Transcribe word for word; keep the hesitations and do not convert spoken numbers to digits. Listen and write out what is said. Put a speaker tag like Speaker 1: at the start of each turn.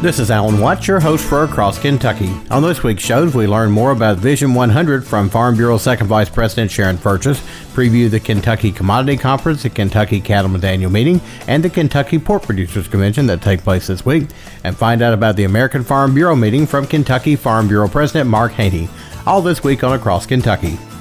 Speaker 1: This is Alan Watts, your host for Across Kentucky. On this week's shows, we learn more about Vision one hundred from Farm Bureau Second Vice President Sharon Purchase, preview the Kentucky Commodity Conference, the Kentucky Cattlemen's Annual Meeting, and the Kentucky Pork Producers Convention that take place this week, and find out about the American Farm Bureau meeting from Kentucky Farm Bureau President Mark Haney. All this week on Across Kentucky.